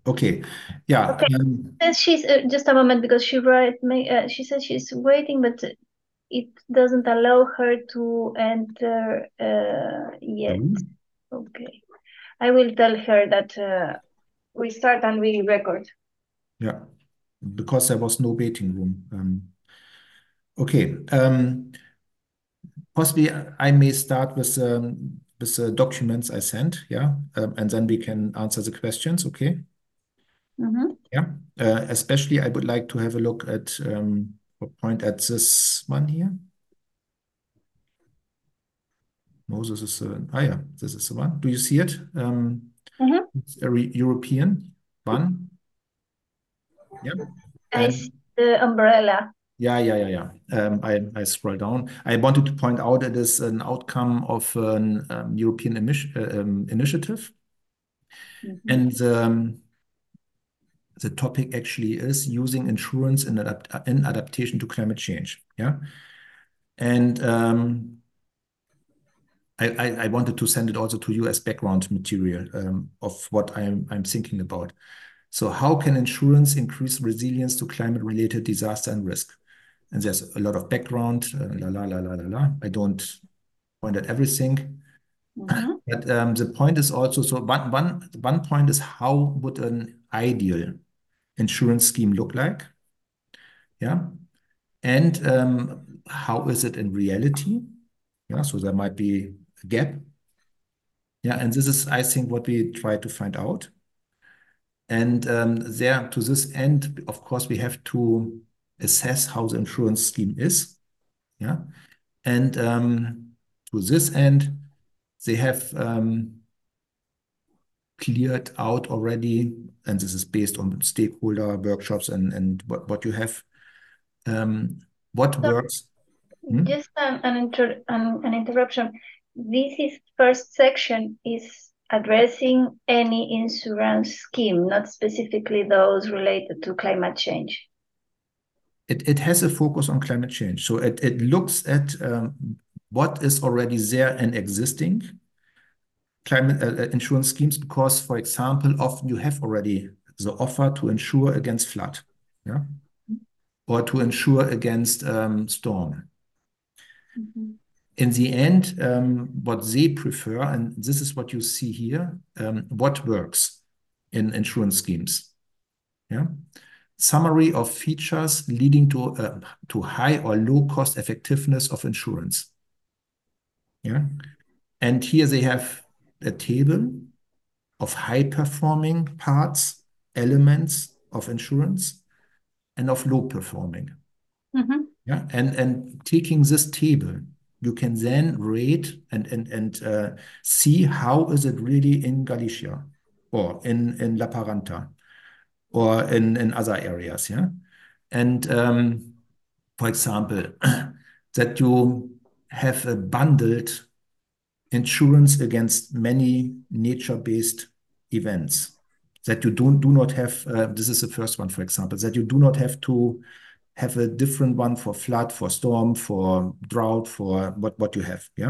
Okay. Yeah. Okay. Says she's just a moment because she says she's waiting, but it doesn't allow her to enter yet. Mhm. Okay. I will tell her that we start and we record. Yeah. Because there was no waiting room. Okay. Possibly I may start with the documents I sent, yeah, and then we can answer the questions, okay? Mm-hmm. Yeah. Especially I would like to have a look at or point at this one here. Moses is yeah, this is the one. Do you see it? Mm-hmm. It's a European one. Yeah. I see And the umbrella. I scroll down. I wanted to point out it is an outcome of an European initiative, Mm-hmm. and the topic actually is using insurance in adaptation to climate change. Yeah, and I wanted to send it also to you as background material of what I'm thinking about. So, how can insurance increase resilience to climate-related disaster and risk? And there's a lot of background, la la la la la la. I don't point at everything. Mm-hmm. But the point is also, so one point is how would an ideal insurance scheme look like? Yeah. And how is it in reality? Yeah. So there might be a gap. Yeah. And this is, I think, what we try to find out. And there, to this end, of course, we have to assess how the insurance scheme is. Yeah. And to this end, they have cleared out already, and this is based on stakeholder workshops and what you have, um, what So works. Hmm? just an interruption. This is first section is addressing any insurance scheme, not specifically those related to climate change. It has a focus on climate change. So it looks at what is already there and existing climate insurance schemes, because, for example, often you have already the offer to insure against flood, yeah, or to insure against storm. Mhm. In the end, what they prefer, and this is what you see here, what works in insurance schemes. Yeah. Summary of features leading to high or low cost effectiveness of insurance. Yeah. And here they have a table of high performing parts, elements of insurance, and of low performing. Mhm. Yeah. And taking this table, you can then rate and see how is it really in Galicia or in La Paranta or in other areas. Yeah. And for example, that you have a bundled insurance against many nature-based events. That you do not have, this is the first one, for example, that you do not have to have a different one for flood, for storm, for drought, for what you have. Yeah.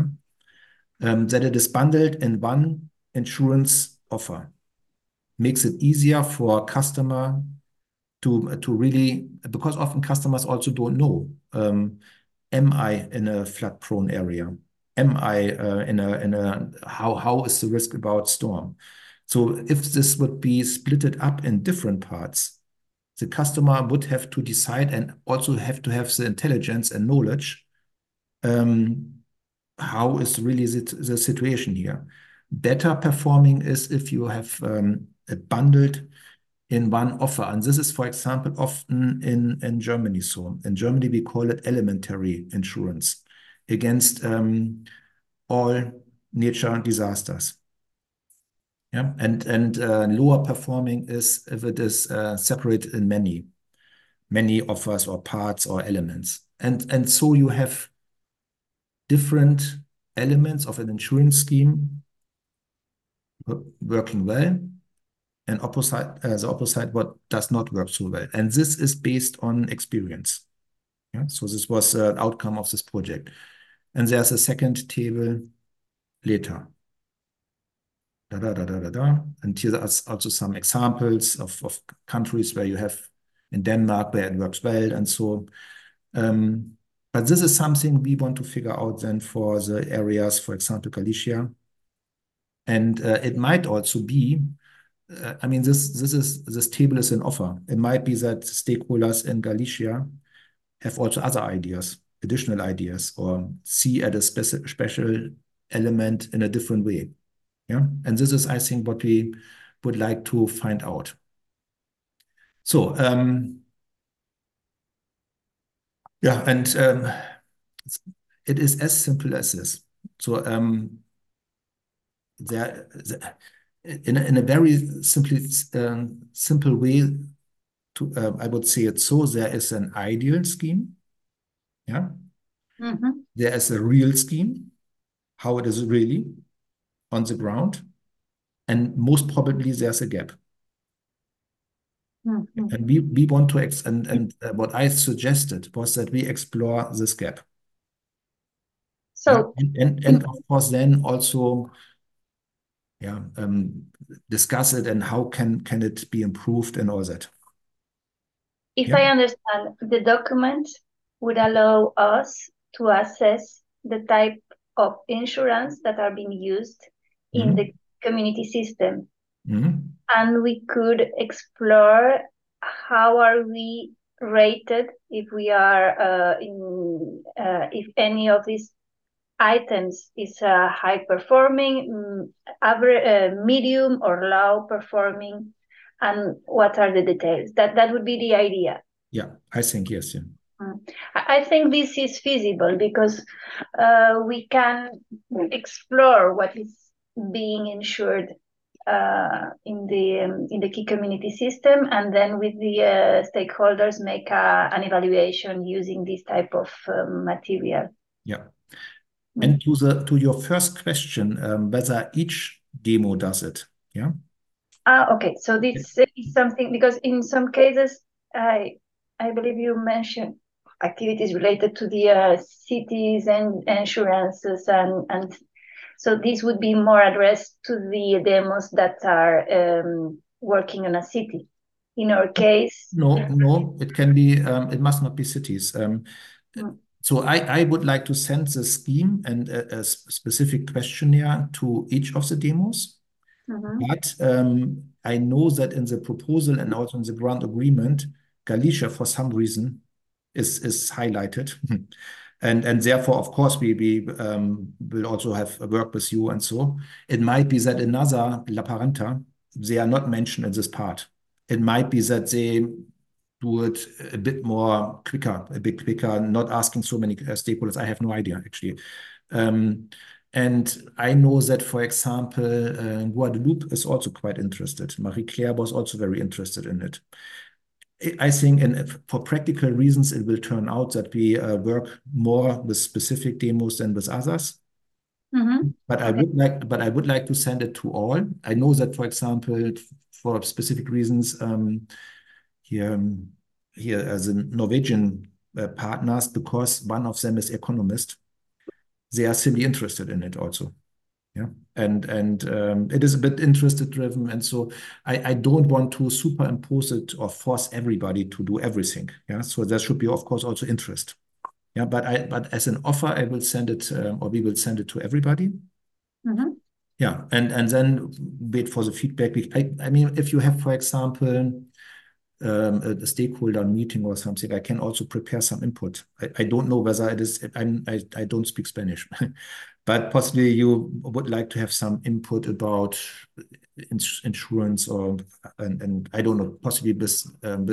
That it is bundled in one insurance offer makes it easier for customer to really, because often customers also don't know, am I in a flood prone area? Am I in a how is the risk about storm? So if this would be splitted up in different parts, the customer would have to decide and also have to have the intelligence and knowledge, um, how is really the situation here. Better performing is if you have a bundled in one offer. And this is, for example, often in Germany. So in Germany, we call it elementary insurance against all nature disasters. Yeah, and lower performing is if it is separated in many offers or parts or elements. And so you have different elements of an insurance scheme working well, and the opposite what does not work so well. And this is based on experience. Yeah, so this was an outcome of this project. And there's a second table later. da, da, da, da, da, da. And here are also some examples of countries where you have in Denmark where it works well and so. But this is something we want to figure out then for the areas, for example, Galicia. And it might also be, I mean, this table is an offer. It might be that stakeholders in Galicia have also other ideas, additional ideas, or see at a special element in a different way. Yeah, and this is, I think, what we would like to find out. So, yeah, and it is as simple as this. So, there, in a very simple way, I would say it so, there is an ideal scheme. Yeah, there is a real scheme, how it is really on the ground, and most probably there's a gap. And we want to what I suggested was that we explore this gap. So, and of course then also discuss it and how can it be improved and all that. if I understand, the document would allow us to assess the type of insurance that are being used in the community system. And we could explore how are we rated if we are if any of these items is high performing, average, medium or low performing, and what are the details. That would be the idea. Yeah, I think yes. Yeah. I think this is feasible because we can explore what is being insured in the key community system, and then with the stakeholders make an evaluation using this type of material. Yeah. And to your first question, whether each demo does it. Yeah. Okay. So this is something, because in some cases, I believe you mentioned activities related to the cities and insurances, and so this would be more addressed to the demos that are working on a city. In our case, no, it can be. It must not be cities. So I would like to send the scheme and a specific questionnaire to each of the demos. But I know that in the proposal and also in the grant agreement, Galicia, for some reason, is highlighted. And therefore, of course, we will also have a work with you. And so it might be that another La Parenta, they are not mentioned in this part. It might be that they do it a bit quicker, not asking so many stakeholders. I have no idea, actually. And I know that, for example, Guadeloupe is also quite interested. Marie-Claire was also very interested in it. I think for practical reasons, it will turn out that we work more with specific demos than with others. But I would like to send it to all. I know that, for example, for specific reasons, here as a Norwegian partners, because one of them is economist, they are simply interested in it also. Yeah, and it is a bit interest driven, and so I don't want to superimpose it or force everybody to do everything. Yeah, so there should be, of course, also interest. Yeah, but as an offer, I will send it, or we will send it to everybody. Yeah, and then wait for the feedback. I mean, if you have, for example, a stakeholder meeting or something, I can also prepare some input. I don't know whether it is, I don't speak Spanish, but possibly you would like to have some input about insurance and I don't know, possibly this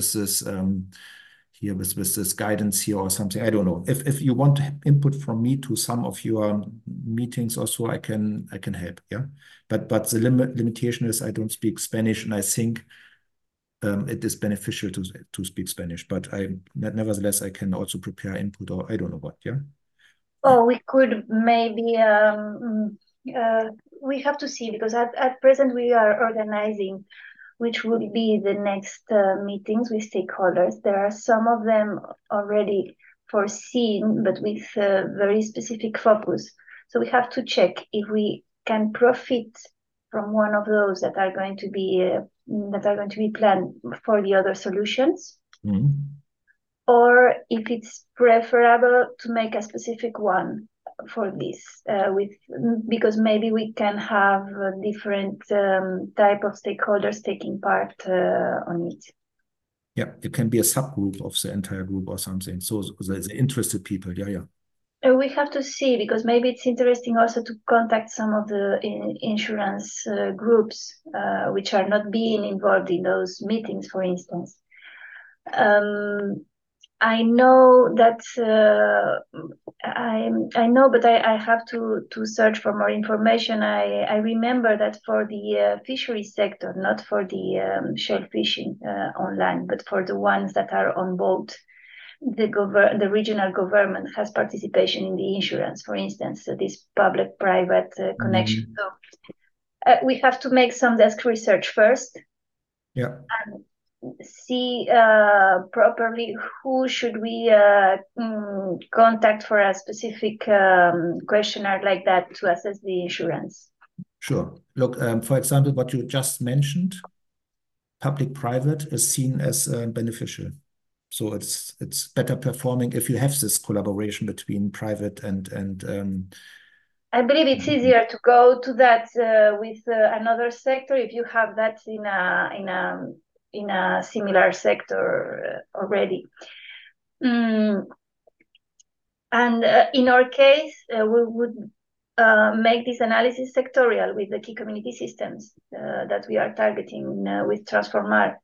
here with this guidance here or something. I don't know. If you want input from me to some of your meetings or so, I can help. Yeah, but the limitation is I don't speak Spanish, and I think it is beneficial to speak Spanish, but nevertheless I can also prepare input or I don't know what. Yeah. Oh, we could maybe we have to see, because at present we are organizing which would be the next meetings with stakeholders. There are some of them already foreseen, but with very specific focus. So we have to check if we can profit from one of those that are going to be planned for the other solutions, or if it's preferable to make a specific one for this, because maybe we can have different type of stakeholders taking part on it. Yeah, it can be a subgroup of the entire group or something. So the interested people, yeah. We have to see, because maybe it's interesting also to contact some of the insurance groups which are not being involved in those meetings, for instance. I know that I know, but I have to search for more information. I remember that for the fishery sector, not for the shell fishing online, but for the ones that are on boat, the regional government has participation in the insurance, for instance, this public-private connection. So we have to make some desk research first. Yeah. And see properly who should we contact for a specific questionnaire like that to assess the insurance. Sure. Look, for example, what you just mentioned, public-private is seen as beneficial. So it's better performing if you have this collaboration between private and I believe it's easier to go to that with another sector if you have that in a similar sector already. And in our case, we would make this analysis sectorial with the key community systems that we are targeting with Transformar.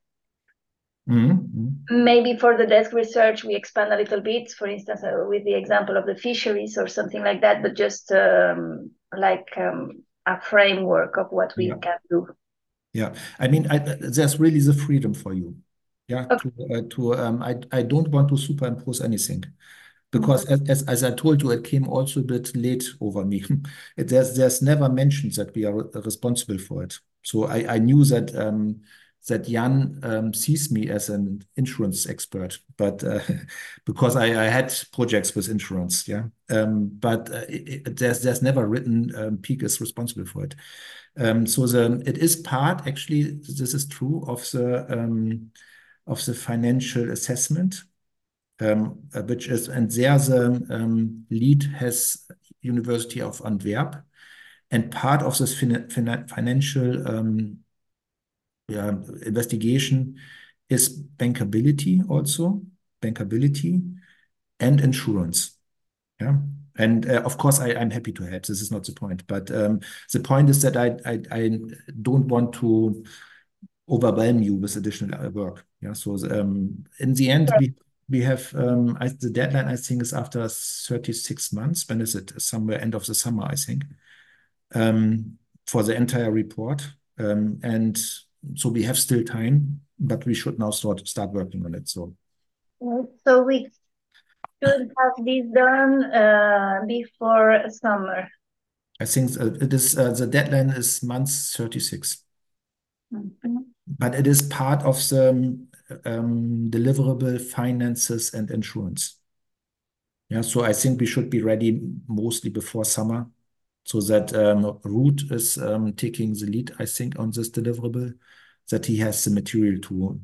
Maybe for the desk research, we expand a little bit, for instance, with the example of the fisheries or something like that, but just like a framework of what we can do. Yeah, I mean, there's really the freedom for you. Yeah, okay. I don't want to superimpose anything, because as I told you, it came also a bit late over me. There's never mentioned that we are responsible for it. So I knew that that Jan sees me as an insurance expert, but because I had projects with insurance, yeah. But there's never written Peak is responsible for it. So it is part, actually, this is true, of the financial assessment, which is, and there the lead has University of Antwerp, and part of this financial investigation is bankability also, bankability and insurance. Yeah. And of course, I'm happy to help. This is not the point. But the point is that I don't want to overwhelm you with additional work. Yeah. So in the end, we have the deadline, I think, is after 36 months. When is it? Somewhere end of the summer, I think, for the entire report. And so we have still time, but we should now start working on it. So we should have this done before summer. I think it is the deadline is month 36. But it is part of the deliverable finances and insurance. Yeah, so I think we should be ready mostly before summer, so that Ruud is taking the lead, I think, on this deliverable, that he has the material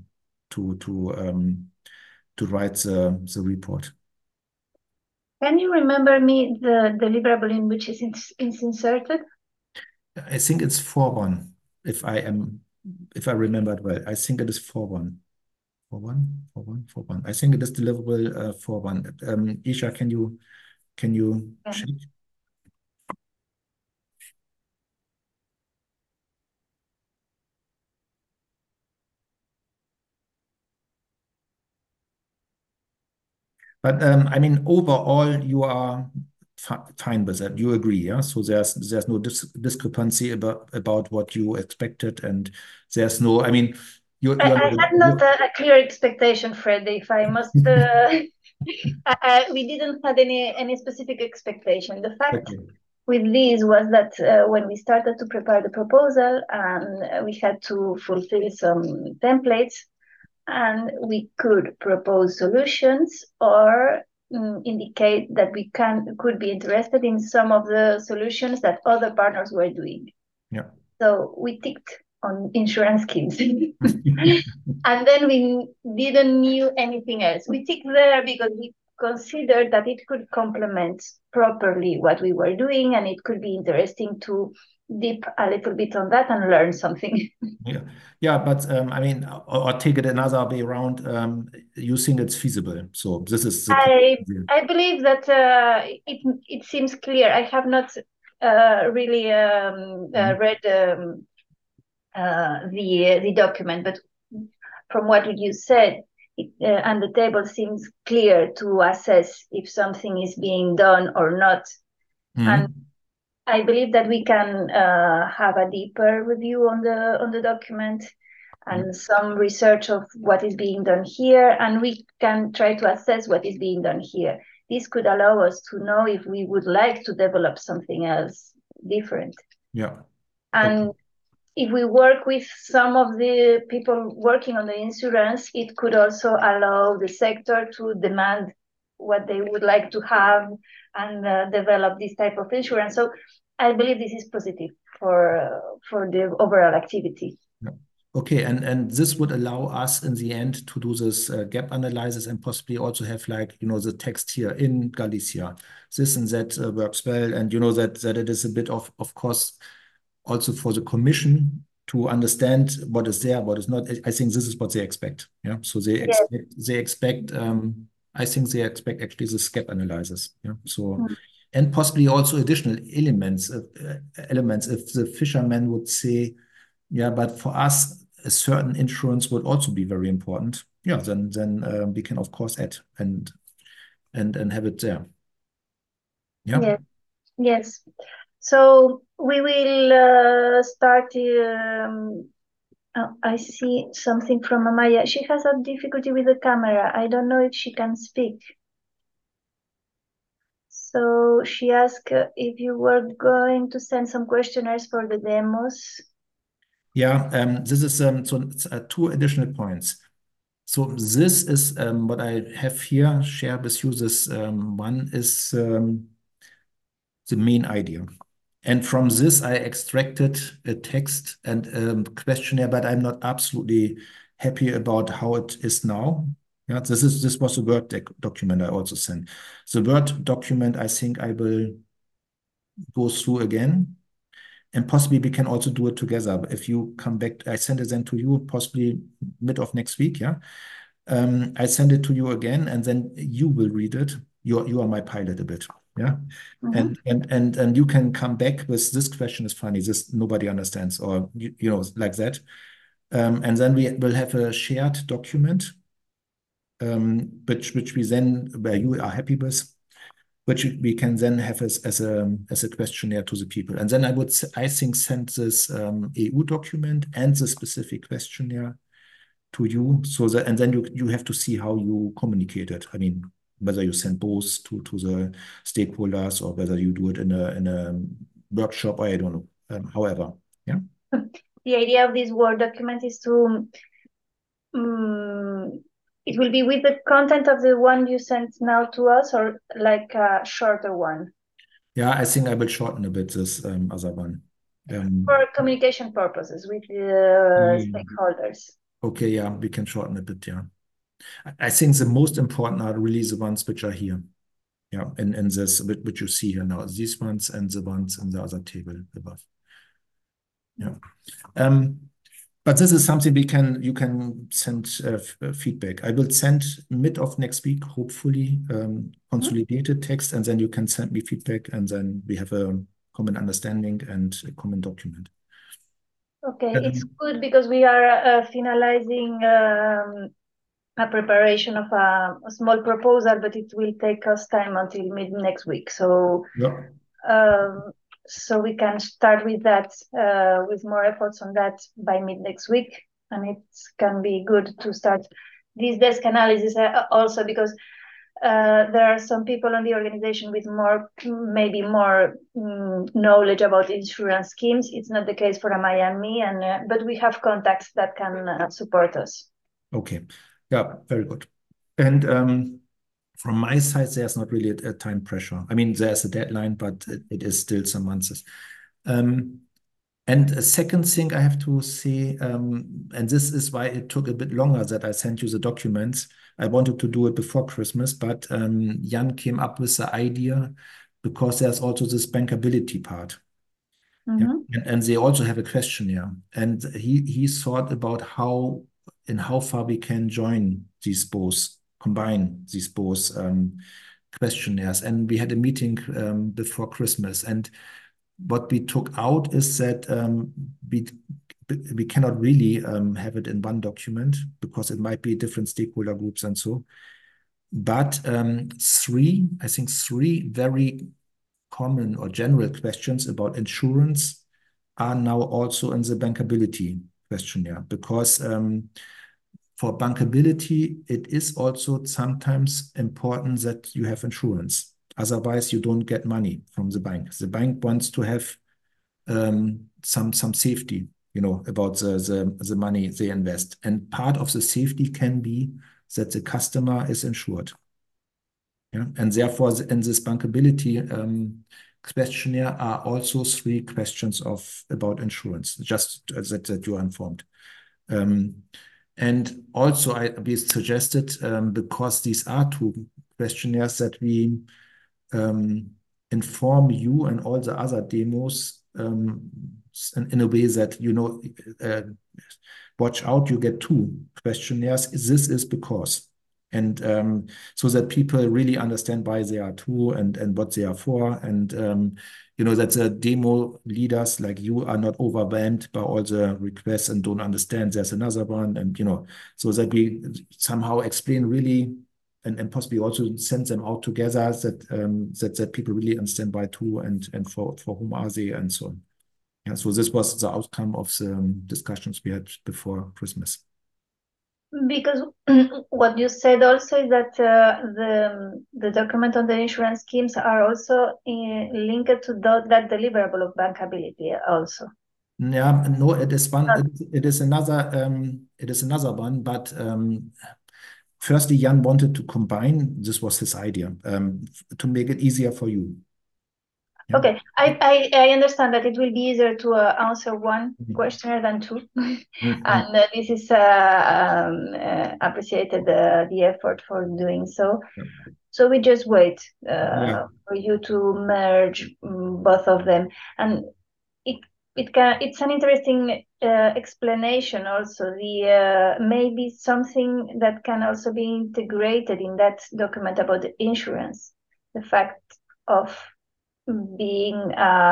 to write the report. Can you remember me the deliverable in which is inserted? I think it's 4.1, if I remember it well. I think it is 4.1. 4.1. I think it is deliverable 4.1. Isha, can you check? But I mean, overall, you are fine with that. You agree, yeah? So there's no discrepancy about what you expected, and there's no. I mean, I had not a clear expectation, Fred. If I must, we didn't have any specific expectation. The fact with these was that when we started to prepare the proposal, we had to fulfill some templates, and we could propose solutions or indicate that we could be interested in some of the solutions that other partners were doing. Yeah. So we ticked on insurance schemes. And then we didn't knew anything else. We ticked there because we considered that it could complement properly what we were doing, and it could be interesting to dip a little bit on that and learn something. Yeah, yeah, but I mean, or take it another way around. You think it's feasible? So this is the point. I I believe that it seems clear. I have not really Mhm. read the document, but from what you said, and the table seems clear to assess if something is being done or not. And Mhm. I believe that we can have a deeper review on the document Mhm. and some research of what is being done here, and we can try to assess what is being done here. This could allow us to know if we would like to develop something else different. Yeah. Okay. And if we work with some of the people working on the insurance, it could also allow the sector to demand what they would like to have and develop this type of insurance. So I believe this is positive for the overall activity. Yeah. Okay, and this would allow us in the end to do this gap analysis and possibly also have like, the text here in Galicia. This and that works well, and that it is a bit of course also for the commission to understand what is there, what is not. I think this is what they expect. Yeah. So Yes. they expect I think they expect actually this gap analysis. Yeah. So Mm. and possibly also additional elements if the fisherman would say, yeah, but for us, a certain insurance would also be very important. Yeah, then we can of course add and have it there. Yeah. Yes. Yes. So we will start. I see something from Amaya. She has a difficulty with the camera. I don't know if she can speak. So she asked if you were going to send some questionnaires for the demos. Yeah, this is so it's, two additional points. So this is what I have here, share with you. This one is the main idea. And from this, I extracted a text and questionnaire, but I'm not absolutely happy about how it is now. Yeah, this was a Word document I also sent. The Word document, I think I will go through again, and possibly we can also do it together. If you come back, I send it then to you possibly mid of next week. Yeah, I send it to you again, and then you will read it. You are my pilot a bit. Yeah. Mhm. And you can come back with this question is funny, this nobody understands, or like that. And then we will have a shared document, which we then where you are happy with, which we can then have as a questionnaire to the people. And then I think send this EU document and the specific questionnaire to you, so that and then you have to see how you communicate it. I mean, whether you send both to the stakeholders or whether you do it in a workshop, or I don't know. However, yeah. The idea of this Word document is to, um, it will be with the content of the one you sent now to us, or like a shorter one Yeah, I think I will shorten a bit this other one. for communication purposes with the Yeah. stakeholders. Okay, yeah, we can shorten a bit, yeah. I think the most important are really the ones which are here. Yeah, and this which you see here now, these ones and the ones in the other table above. Yeah. Um, but this is something you can send feedback. I will send mid of next week, hopefully, Mhm. consolidated text, and then you can send me feedback, and then we have a common understanding and a common document. Okay, it's Um, good because we are finalizing a preparation of a small proposal, but it will take us time until mid next week. yeah. Um, so we can start with that, with more efforts on that by mid next week, and it can be good to start this desk analysis also because there are some people in the organization with maybe more knowledge about insurance schemes. It's not the case for Amaya and me, but we have contacts that can support us. Okay. Yeah, very good. And from my side, there's not really a time pressure. I mean, there's a deadline, but it is still some months. Um, And a second thing I have to say, and this is why it took a bit longer that I sent you the documents. I wanted to do it before Christmas, but Jan came up with the idea because there's also this bankability part. Yeah. Mm-hmm. And they also have a questionnaire. And he thought about how far we can combine these both questionnaires. And we had a meeting before Christmas. And what we took out is that we cannot really have it in one document because it might be different stakeholder groups and so. But I think three very common or general questions about insurance are now also in the bankability questionnaire because for bankability, it is also sometimes important that you have insurance. Otherwise, you don't get money from the bank. The bank wants to have some safety, about the money they invest. And part of the safety can be that the customer is insured. Yeah. And therefore, in this bankability questionnaire are also three questions about insurance, just that you are informed. And also, we suggested, because these are two questionnaires, that we inform you and all the other demos in a way that, watch out, you get two questionnaires. This is because. And so that people really understand why they are two and what they are for. And, that the demo leaders like you are not overwhelmed by all the requests and don't understand there's another one. And, so that we somehow explain really and possibly also send them out together that people really understand why two and for whom are they and so on. Yeah, so this was the outcome of the discussions we had before Christmas. Because what you said also is that the document on the insurance schemes are also linked to that deliverable of bankability also. Yeah, no, it is one. It is another. It is another one. But firstly, Jan wanted to combine. This was his idea, to make it easier for you. Yeah. Okay, I understand that it will be easier to answer one questionnaire than two, and this is appreciated the effort for doing so. Yeah. So we just wait Yeah. for you to merge both of them, and it's an interesting explanation also. The maybe something that can also be integrated in that document about the insurance, the fact of being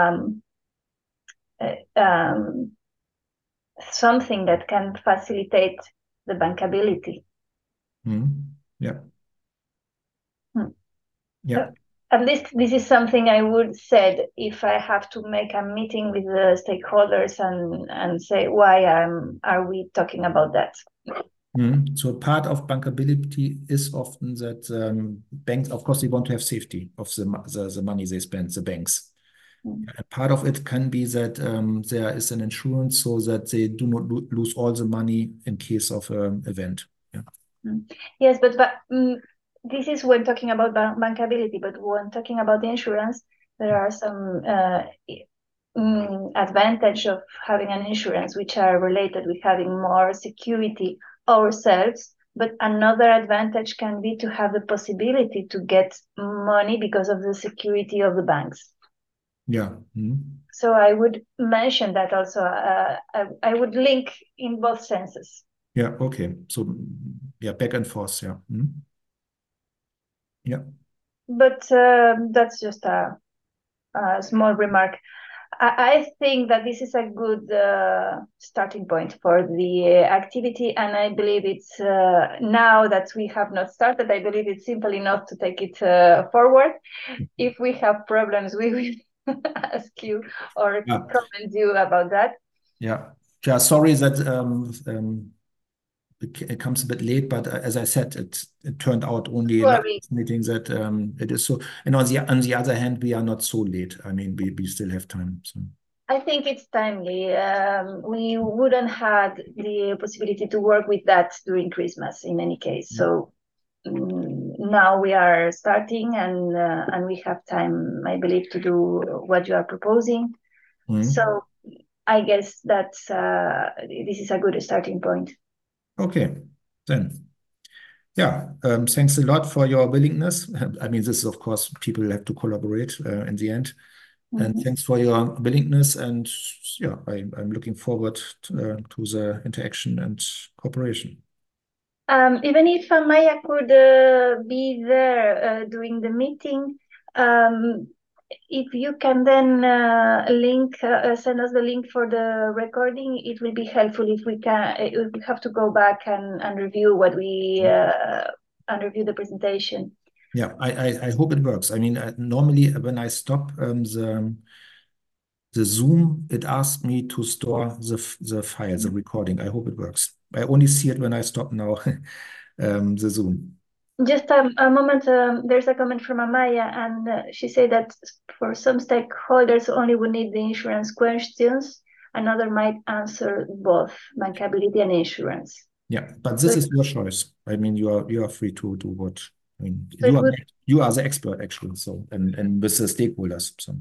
something that can facilitate the bankability. Yeah. Hmm. Yeah. At least this is something I would said if I have to make a meeting with the stakeholders and say why are we talking about that. So part of bankability is often that banks, of course, they want to have safety of the money they spend, the banks. And part of it can be that there is an insurance so that they do not lose all the money in case of an event. Yeah. Yes, but this is when talking about bankability, but when talking about the insurance, there are some advantage of having an insurance which are related with having more security ourselves. But another advantage can be to have the possibility to get money because of the security of the banks. Yeah. So I would mention that also. I would link in both senses. Yeah. Okay. So yeah, back and forth. Yeah. Yeah. But that's just a small remark. I think that this is a good starting point for the activity, and I believe it's now that we have not started, I believe it's simple enough to take it forward. If we have problems, we will ask you or comment you about that. Yeah. Yeah. Sorry that it comes a bit late, but as I said, it turned out only in this meeting that it is so. And on the other hand, we are not so late. I mean, we still have time. So. I think it's timely. We wouldn't had the possibility to work with that during Christmas in any case. So now we are starting and we have time, I believe, to do what you are proposing. So I guess that's this is a good starting point. Okay, then. Yeah, thanks a lot for your willingness. I mean, this is, of course, people have to collaborate in the end. And thanks for your willingness. And yeah, I'm looking forward to the interaction and cooperation. Even if Maya could be there during the meeting, if you can then send us the link for the recording, it will be helpful if we can. If we have to go back and review what we and review the presentation. Yeah, I hope it works. I mean, normally when I stop the Zoom, it asks me to store the file, the recording. I hope it works. I only see it when I stop now the Zoom. Just a moment, there's a comment from Amaya, and she said that for some stakeholders only would need the insurance questions, another might answer both bankability and insurance. Yeah, but this is your choice. I mean, you are free to do what. I mean, So you are the expert actually. So and with the stakeholders. So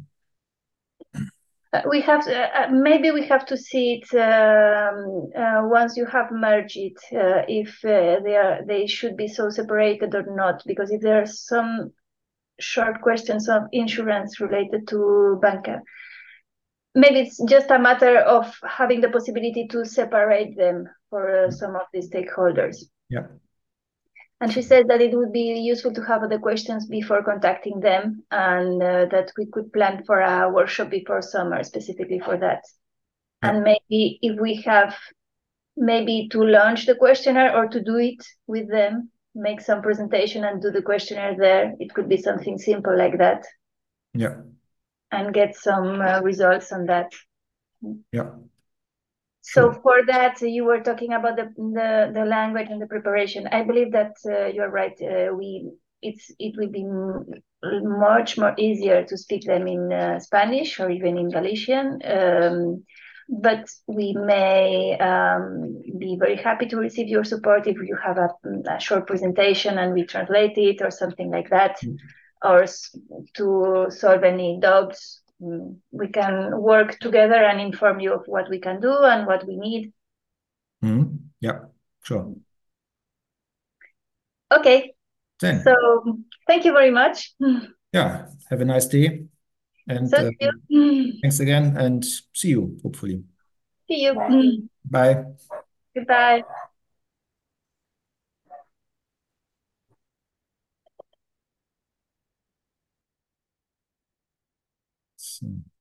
we have maybe we have to see it once you have merged it, if they should be so separated or not, because if there are some short questions of insurance related to banca, maybe it's just a matter of having the possibility to separate them for some of the stakeholders. yeah. And she said that it would be useful to have the questions before contacting them, and that we could plan for a workshop before summer specifically for that. Yeah. And maybe if we have maybe to launch the questionnaire or to do it with them, make some presentation and do the questionnaire there. It could be something simple like that. Yeah. And get some results on that. Yeah. So Sure. for that, you were talking about the language and the preparation. I believe that you're right. It will be much more easier to speak them in Spanish or even in Galician. But we may be very happy to receive your support if you have a short presentation and we translate it or something like that, or to solve any doubts. We can work together and inform you of what we can do and what we need. Yeah, sure. Okay, Then, so thank you very much. yeah, have a nice day. And So see you. thanks again and see you, hopefully. See you. Bye. Goodbye. So.